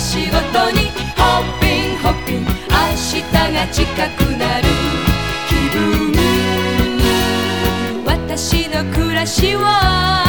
仕事にホッピンホッピン、明日が近くなる気分。私の暮らしは